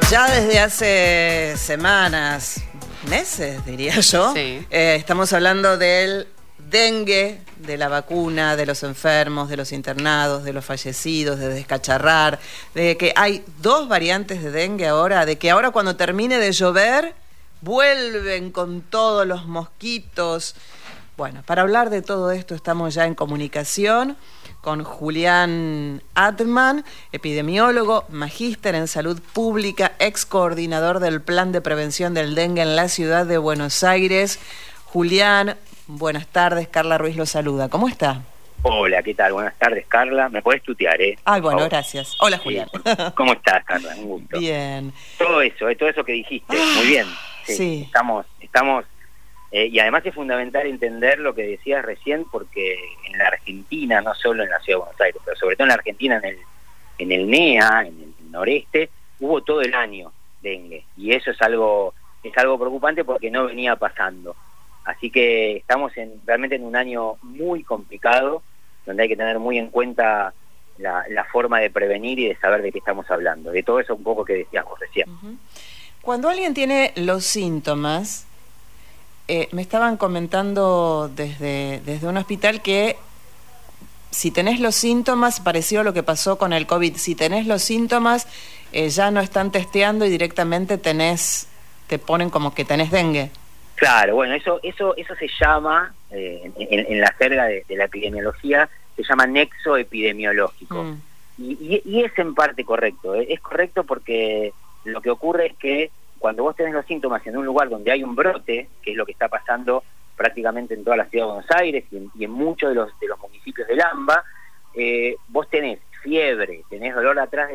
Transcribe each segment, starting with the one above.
Ya desde hace semanas, meses diría yo, Sí. Estamos hablando del dengue, de la vacuna, de los enfermos, de los internados, de los fallecidos, de descacharrar, de que hay 2 variantes de dengue ahora, de que ahora cuando termine de llover vuelven con todos los mosquitos. Bueno, para hablar de todo esto estamos ya en comunicación con Julián Atman, epidemiólogo, magíster en salud pública, ex coordinador del Plan de Prevención del Dengue en la ciudad de Buenos Aires. Julián, buenas tardes, Carla Ruiz lo saluda. ¿Cómo está? Hola, ¿qué tal? Buenas tardes, Carla. ¿Me podés tutear, Ay, bueno, gracias. Hola, Julián. Sí. ¿Cómo estás, Carla? Un gusto. Bien. Todo eso que dijiste, muy bien. Sí. Estamos y además es fundamental entender lo que decías recién, porque en la Argentina, no solo en la ciudad de Buenos Aires, pero sobre todo en la Argentina, en el NEA, en el noreste, hubo todo el año dengue, y eso es algo preocupante porque no venía pasando. Así que estamos realmente en un año muy complicado, donde hay que tener muy en cuenta la forma de prevenir y de saber de qué estamos hablando. De todo eso un poco que decías vos recién. Uh-huh. Cuando alguien tiene los síntomas, me estaban comentando desde un hospital que si tenés los síntomas, parecido a lo que pasó con el COVID, si tenés los síntomas, ya no están testeando y directamente te ponen como que tenés dengue. Claro, bueno, eso se llama, en la jerga de la epidemiología, se llama nexo epidemiológico. Y es en parte correcto. Es correcto porque lo que ocurre es que cuando vos tenés los síntomas en un lugar donde hay un brote, que es lo que está pasando prácticamente en toda la ciudad de Buenos Aires y en muchos de los municipios del AMBA, vos tenés fiebre, tenés dolor atrás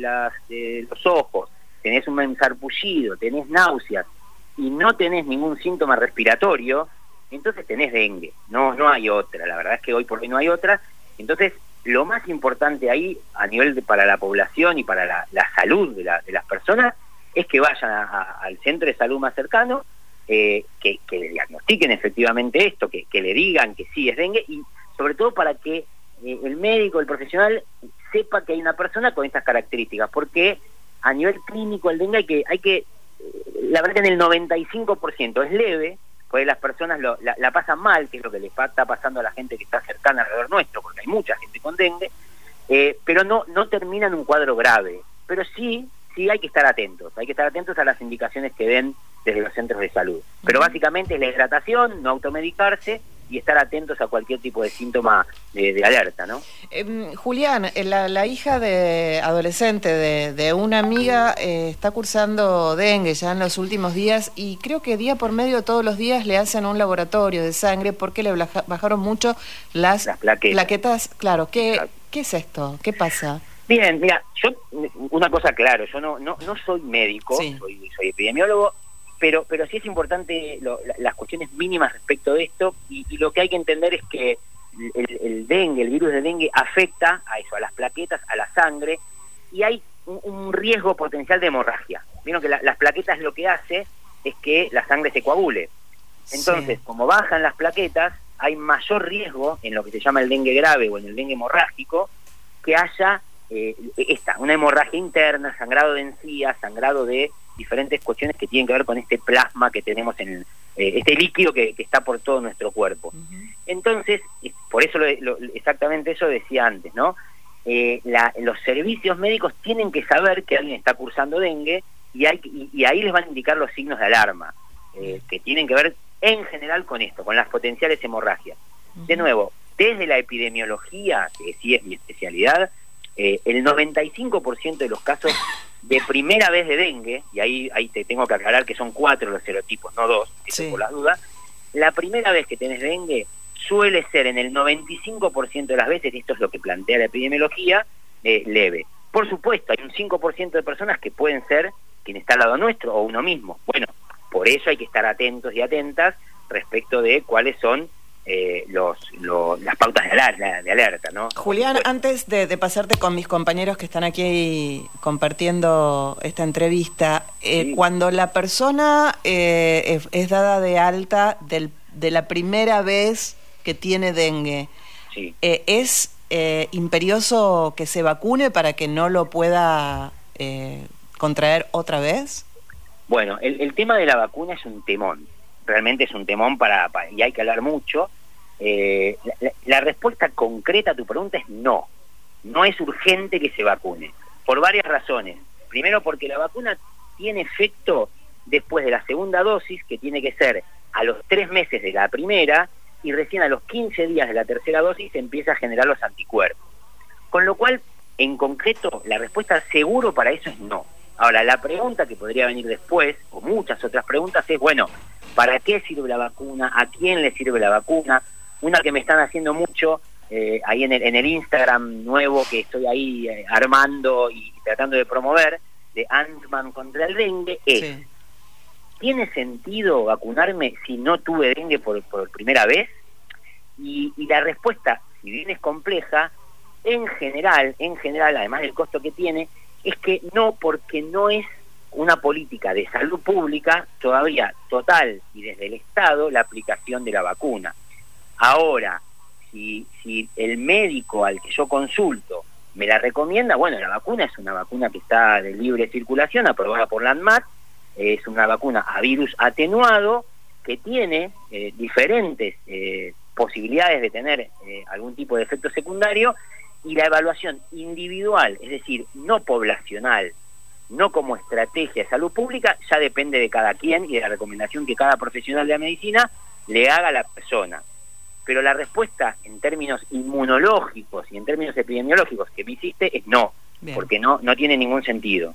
de los ojos, tenés un sarpullido, tenés náuseas, y no tenés ningún síntoma respiratorio, entonces tenés dengue. No hay otra, la verdad es que hoy por hoy no hay otra. Entonces, lo más importante ahí, a nivel para la población y para la salud de las personas, es que vayan al centro de salud más cercano, que le diagnostiquen efectivamente esto, que le digan que sí es dengue, y sobre todo para que el médico, el profesional, sepa que hay una persona con estas características, porque a nivel clínico el dengue hay que la verdad que en el 95% es leve, porque las personas la pasan mal, que es lo que le está pasando a la gente que está cercana alrededor nuestro, porque hay mucha gente con dengue, pero no termina en un cuadro grave. Pero sí hay que estar atentos a las indicaciones que den desde los centros de salud. Pero básicamente es la hidratación, no automedicarse y estar atentos a cualquier tipo de síntoma de alerta, ¿no? Julián, la hija adolescente de una amiga está cursando dengue ya en los últimos días, y creo que día por medio todos los días le hacen un laboratorio de sangre porque le bajaron mucho las plaquetas. Claro, ¿qué es esto? ¿Qué pasa? Bien, mira, yo, una cosa claro, yo no soy médico, sí. soy epidemiólogo, pero sí es importante las cuestiones mínimas respecto de esto, y lo que hay que entender es que el dengue, el virus de dengue afecta a eso, a las plaquetas, a la sangre, y hay un riesgo potencial de hemorragia. Vieron que las plaquetas lo que hace es que la sangre se coagule. Entonces, como bajan las plaquetas, hay mayor riesgo en lo que se llama el dengue grave o en el dengue hemorrágico, que haya una hemorragia interna, sangrado de encías, sangrado de diferentes cuestiones que tienen que ver con este plasma que tenemos en este líquido que está por todo nuestro cuerpo. Uh-huh. Entonces, por eso exactamente eso decía antes, ¿no? Los servicios médicos tienen que saber que alguien está cursando dengue, y ahí les van a indicar los signos de alarma, que tienen que ver en general con esto, con las potenciales hemorragias. Uh-huh. De nuevo, desde la epidemiología, que sí es mi especialidad, el 95% de los casos de primera vez de dengue, y ahí te tengo que aclarar que son 4 los serotipos, no 2, sí, por las dudas, la primera vez que tenés dengue suele ser en el 95% de las veces, y esto es lo que plantea la epidemiología, leve. Por supuesto, hay un 5% de personas que pueden ser quien está al lado nuestro o uno mismo. Bueno, por eso hay que estar atentos y atentas respecto de cuáles son las pautas de alerta, ¿no? Julián, antes de pasarte con mis compañeros que están aquí compartiendo esta entrevista, sí. Cuando la persona es dada de alta de la primera vez que tiene dengue, sí. ¿Es imperioso que se vacune para que no lo pueda contraer otra vez? Bueno, el tema de la vacuna es un temón, realmente es un temón y hay que hablar mucho. La respuesta concreta a tu pregunta es no es urgente que se vacune, por varias razones. Primero, porque la vacuna tiene efecto después de la segunda dosis, que tiene que ser a los 3 meses de la primera, y recién a los 15 días de la tercera dosis se empieza a generar los anticuerpos. Con lo cual, en concreto, la respuesta seguro para eso es no. Ahora, la pregunta que podría venir después, o muchas otras preguntas, es, bueno, ¿para qué sirve la vacuna? ¿A quién le sirve la vacuna? Una que me están haciendo mucho, ahí en el Instagram nuevo que estoy ahí armando y tratando de promover, de Ant-Man contra el dengue, es, sí, ¿tiene sentido vacunarme si no tuve dengue por primera vez? Y la respuesta, si bien es compleja, en general, además del costo que tiene, es que no, porque no es una política de salud pública todavía total y desde el Estado la aplicación de la vacuna. Ahora, si el médico al que yo consulto me la recomienda, bueno, la vacuna es una vacuna que está de libre circulación, aprobada por la ANMAT, es una vacuna a virus atenuado que tiene diferentes posibilidades de tener algún tipo de efecto secundario, y la evaluación individual, es decir, no poblacional, no como estrategia de salud pública, ya depende de cada quien y de la recomendación que cada profesional de la medicina le haga a la persona. Pero la respuesta en términos inmunológicos y en términos epidemiológicos que me hiciste es no. Bien. Porque no tiene ningún sentido.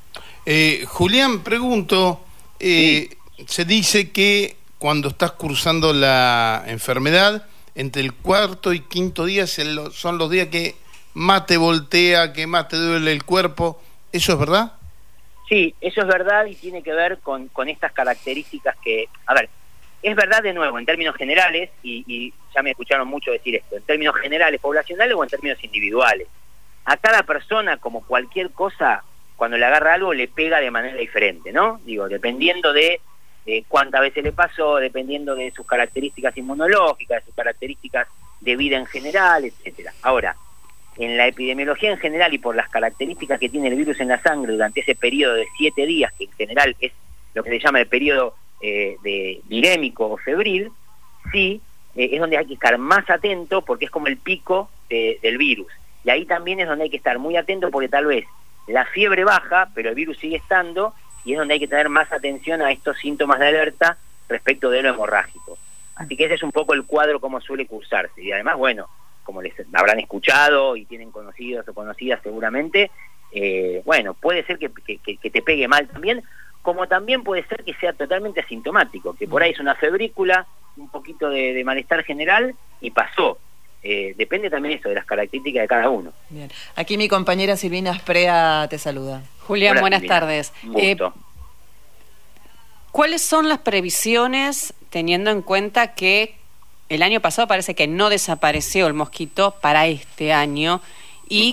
Julián, pregunto, Sí. Se dice que cuando estás cursando la enfermedad, entre el 4º y 5º día son los días que más te voltea, que más te duele el cuerpo. ¿Eso es verdad? Sí, eso es verdad y tiene que ver con estas características que... A ver, es verdad de nuevo en términos generales, y ya me escucharon mucho decir esto, en términos generales poblacionales o en términos individuales. A cada persona, como cualquier cosa, cuando le agarra algo, le pega de manera diferente, ¿no? Digo, dependiendo de cuántas veces le pasó, dependiendo de sus características inmunológicas, de sus características de vida en general, etcétera. Ahora, en la epidemiología en general y por las características que tiene el virus en la sangre durante ese periodo de 7 días, que en general es lo que se llama el periodo de virémico o febril, sí, es donde hay que estar más atento porque es como el pico del virus. Y ahí también es donde hay que estar muy atento porque tal vez la fiebre baja, pero el virus sigue estando, y es donde hay que tener más atención a estos síntomas de alerta respecto de lo hemorrágico. Así que ese es un poco el cuadro como suele cursarse. Y además, bueno, como les habrán escuchado y tienen conocidos o conocidas seguramente, bueno, puede ser que te pegue mal también, como también puede ser que sea totalmente asintomático, que por ahí es una febrícula, un poquito de malestar general y pasó. Depende también eso de las características de cada uno. Bien. Aquí mi compañera Silvina Sprea te saluda. Julián, Hola, buenas Silvina. tardes. Un gusto. ¿Cuáles son las previsiones teniendo en cuenta que el año pasado parece que no desapareció el mosquito para este año? Y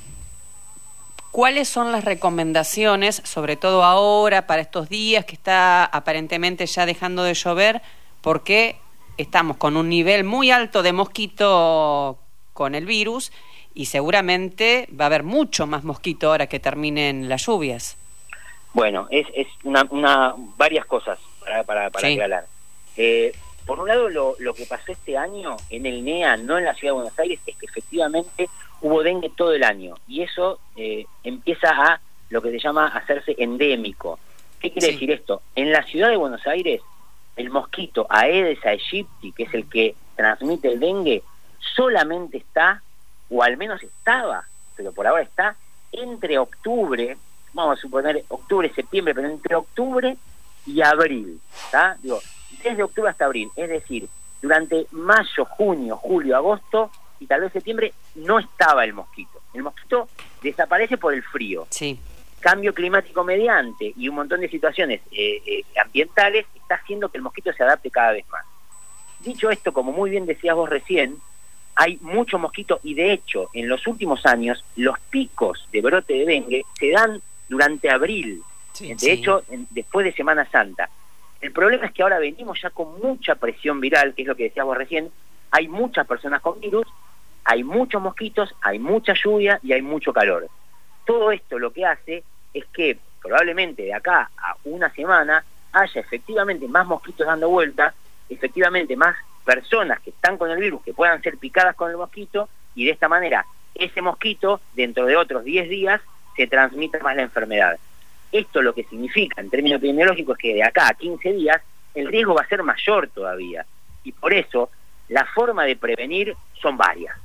¿cuáles son las recomendaciones, sobre todo ahora, para estos días que está aparentemente ya dejando de llover, porque estamos con un nivel muy alto de mosquito con el virus y seguramente va a haber mucho más mosquito ahora que terminen las lluvias? Bueno, es varias cosas para Sí. aclarar. Por un lado, lo que pasó este año en el NEA, no en la Ciudad de Buenos Aires, es que efectivamente hubo dengue todo el año, y eso empieza a lo que se llama hacerse endémico. ¿Qué quiere decir esto? En la Ciudad de Buenos Aires, el mosquito Aedes aegypti, que es el que transmite el dengue, solamente está, o al menos estaba, pero por ahora está, entre octubre, vamos a suponer octubre, septiembre, pero entre octubre y abril, ¿está? Digo, desde octubre hasta abril, es decir, durante mayo, junio, julio, agosto y tal vez septiembre no estaba el mosquito. El mosquito desaparece por el frío. Sí. Cambio climático mediante y un montón de situaciones ambientales está haciendo que el mosquito se adapte cada vez más. Dicho esto, como muy bien decías vos recién, hay mucho mosquito y de hecho en los últimos años los picos de brote de dengue se dan durante abril, de hecho después de Semana Santa. El problema es que ahora venimos ya con mucha presión viral, que es lo que decías vos recién, hay muchas personas con virus, hay muchos mosquitos, hay mucha lluvia y hay mucho calor. Todo esto lo que hace es que probablemente de acá a una semana haya efectivamente más mosquitos dando vuelta, efectivamente más personas que están con el virus que puedan ser picadas con el mosquito, y de esta manera ese mosquito dentro de otros 10 días se transmita más la enfermedad. Esto lo que significa en términos epidemiológicos es que de acá a 15 días el riesgo va a ser mayor todavía, y por eso la forma de prevenir son varias.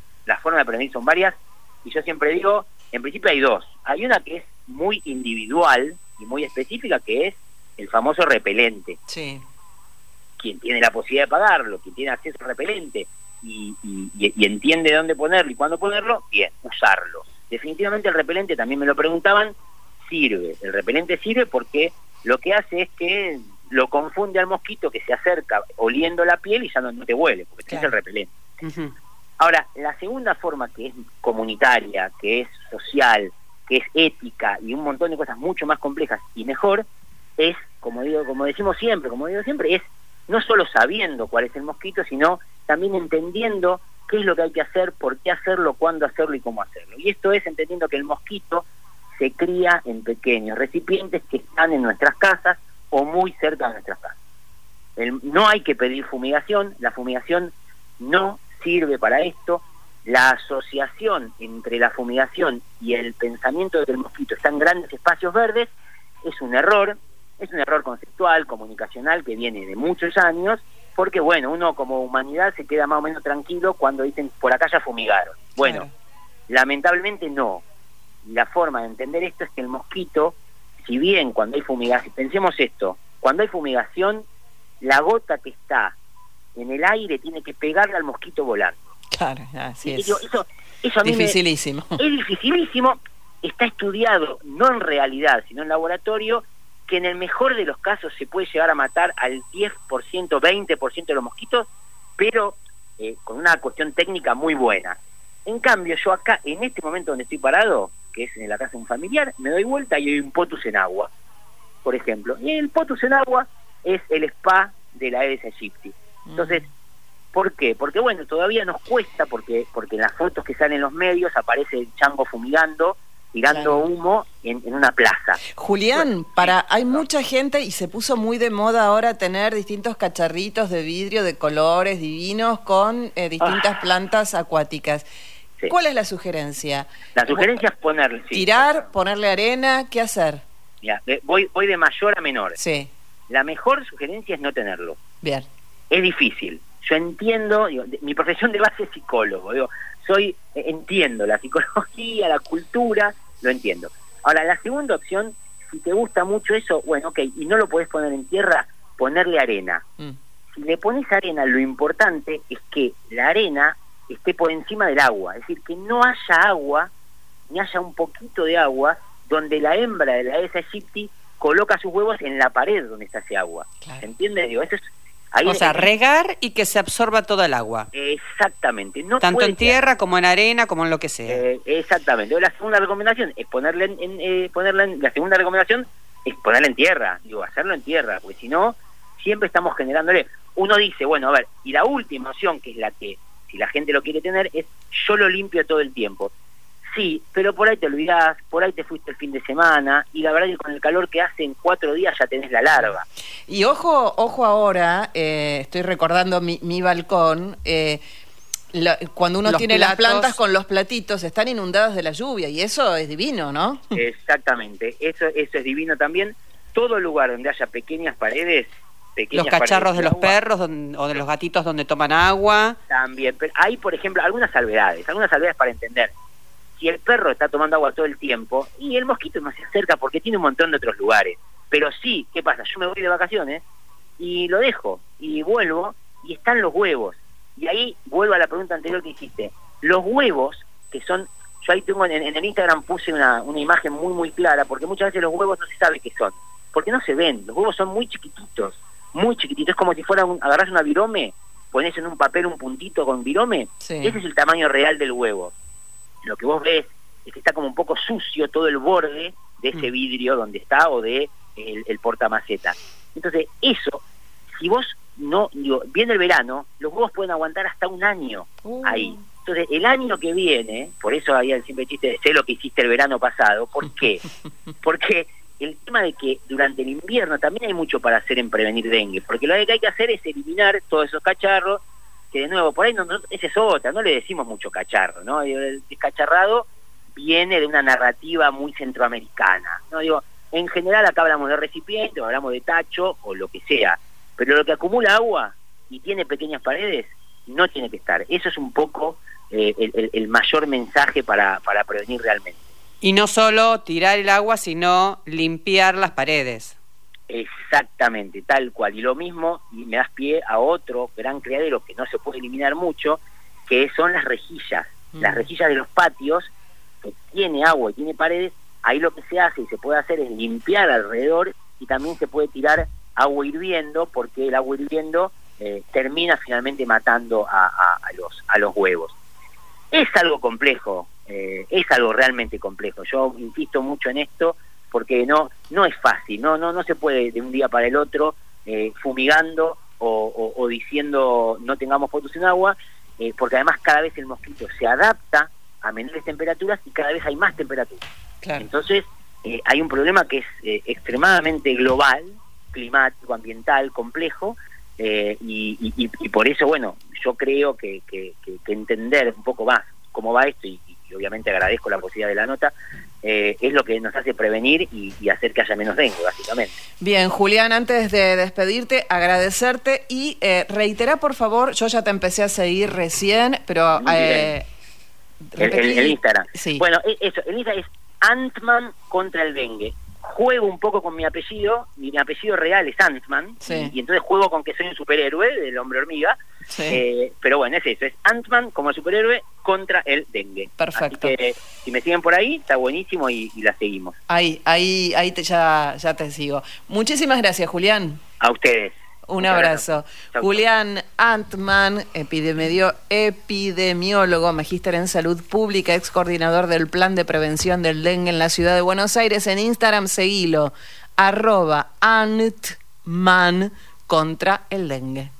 Y yo siempre digo, en principio hay dos. Hay una que es muy individual y muy específica, que es el famoso repelente. Sí. Quien tiene la posibilidad de pagarlo, quien tiene acceso al repelente y entiende dónde ponerlo y cuándo ponerlo, bien, usarlo. Definitivamente el repelente, también me lo preguntaban, sirve. El repelente sirve porque lo que hace es que lo confunde al mosquito que se acerca oliendo la piel y ya no te huele, porque tenés el repelente. Uh-huh. Ahora, la segunda forma, que es comunitaria, que es social, que es ética y un montón de cosas mucho más complejas y mejor, es, como digo siempre, es no solo sabiendo cuál es el mosquito, sino también entendiendo qué es lo que hay que hacer, por qué hacerlo, cuándo hacerlo y cómo hacerlo. Y esto es entendiendo que el mosquito se cría en pequeños recipientes que están en nuestras casas o muy cerca de nuestras casas. No hay que pedir fumigación, la fumigación no sirve para esto. La asociación entre la fumigación y el pensamiento de que el mosquito está en grandes espacios verdes es un error conceptual, comunicacional, que viene de muchos años, porque bueno, uno como humanidad se queda más o menos tranquilo cuando dicen por acá ya fumigaron. Bueno, claro. Lamentablemente no. La forma de entender esto es que el mosquito, si bien cuando hay fumigación, pensemos esto, cuando hay fumigación, la gota que está en el aire tiene que pegarle al mosquito volando. Claro, así es. Eso a mí dificilísimo. Es dificilísimo, está estudiado, no en realidad, sino en laboratorio, que en el mejor de los casos se puede llegar a matar al 10%, 20% de los mosquitos, pero con una cuestión técnica muy buena. En cambio, yo acá, en este momento donde estoy parado, que es en la casa de un familiar, me doy vuelta y hay un potus en agua, por ejemplo. Y el potus en agua es el spa de la Aedes aegypti. Entonces, ¿por qué? Porque bueno, todavía nos cuesta, porque en las fotos que salen en los medios aparece el chango fumigando, tirando humo en una plaza. Julián, hay mucha gente, y se puso muy de moda ahora tener distintos cacharritos de vidrio de colores divinos con distintas plantas acuáticas. Sí. ¿Cuál es la sugerencia? La sugerencia es ponerle... Tirar, ponerle arena, ¿qué hacer? Ya, voy de mayor a menor. Sí. La mejor sugerencia es no tenerlo. Bien. Es difícil. Yo entiendo, mi profesión de base es psicólogo, entiendo la psicología, la cultura, lo entiendo. Ahora, la segunda opción, si te gusta mucho eso, bueno, ok, y no lo podés poner en tierra, ponerle arena. Si le pones arena, lo importante es que la arena esté por encima del agua, es decir, que no haya agua, ni haya un poquito de agua, donde la hembra de la Aedes aegypti coloca sus huevos en la pared donde está ese agua. Claro. ¿Se entiende? Eso es... regar y que se absorba toda el agua. Exactamente. No tanto en tierra como en arena, como en lo que sea. Exactamente. La segunda recomendación es ponerla en tierra. Hacerlo en tierra, porque si no, siempre estamos generándole. Uno dice, bueno, a ver, y la última opción, que es la que, si la gente lo quiere tener, es yo lo limpio todo el tiempo. Sí, pero por ahí te olvidás, por ahí te fuiste el fin de semana, y la verdad es que con el calor que hace en 4 días ya tenés la larva. Y ojo ahora, estoy recordando mi balcón, cuando uno tiene las plantas con los platitos, están inundadas de la lluvia, y eso es divino, ¿no? Exactamente, eso es divino también. Todo lugar donde haya pequeñas paredes, los cacharros de los perros o de los gatitos donde toman agua. También, pero hay, por ejemplo, algunas salvedades para entender. Si el perro está tomando agua todo el tiempo, y el mosquito no se acerca porque tiene un montón de otros lugares. Pero sí, ¿qué pasa? Yo me voy de vacaciones y lo dejo, y vuelvo, y están los huevos. Y ahí vuelvo a la pregunta anterior que hiciste. Los huevos, que son... Yo ahí tengo en el Instagram puse una imagen muy, muy clara, porque muchas veces los huevos no se sabe qué son. Porque no se ven. Los huevos son muy chiquititos. Muy chiquititos. Es como si fuera agarrás una virome, ponés en un papel un puntito con virome. Sí. Ese es el tamaño real del huevo. Lo que vos ves es que está como un poco sucio todo el borde de ese vidrio donde está, o de el portamaceta. Entonces, eso, si vos viene el verano, los huevos pueden aguantar hasta un año ahí. Entonces, el año que viene, por eso había el simple chiste de sé lo que hiciste el verano pasado. ¿Por qué? Porque el tema de que durante el invierno también hay mucho para hacer en prevenir dengue, porque lo que hay que hacer es eliminar todos esos cacharros, que de nuevo, por ahí esa es otra, no le decimos mucho cacharro, ¿no? El descacharrado viene de una narrativa muy centroamericana, ¿no? Digo, en general acá hablamos de recipiente, o hablamos de tacho, o lo que sea, pero lo que acumula agua y tiene pequeñas paredes, no tiene que estar. Eso es un poco el mayor mensaje para prevenir realmente. Y no solo tirar el agua, sino limpiar las paredes. Exactamente, tal cual. Y lo mismo, y me das pie a otro gran criadero que no se puede eliminar mucho, que son las rejillas. Las rejillas de los patios, que tiene agua y tiene paredes, ahí lo que se hace y se puede hacer es limpiar alrededor, y también se puede tirar agua hirviendo, porque el agua hirviendo termina finalmente matando a los huevos. Es algo complejo, es algo realmente complejo. Yo insisto mucho en esto porque no es fácil, no se puede de un día para el otro fumigando o diciendo no tengamos pozos en agua, porque además cada vez el mosquito se adapta a menores temperaturas y cada vez hay más temperatura. Claro. Entonces hay un problema que es extremadamente global, climático, ambiental, complejo, y por eso, bueno, yo creo que entender un poco más cómo va esto, y obviamente agradezco la posibilidad de la nota, es lo que nos hace prevenir y hacer que haya menos dengue, básicamente. Bien, Julián, antes de despedirte, agradecerte y reiterar, por favor, yo ya te empecé a seguir recién, pero... el Instagram. Sí. Bueno, eso, el Instagram es Antman contra el dengue. Juego un poco con mi apellido real es Antman, sí. y entonces juego con que soy un superhéroe del hombre hormiga, sí. Pero bueno, es eso, es Antman como superhéroe contra el dengue. Perfecto. Así que si me siguen por ahí, está buenísimo y la seguimos. Ahí ya te sigo. Muchísimas gracias, Julián. A ustedes. Un abrazo. Chau, Julián Antman, epidemiólogo, magíster en salud pública, ex coordinador del Plan de Prevención del Dengue en la Ciudad de Buenos Aires. En Instagram, seguilo, @Antman contra el dengue.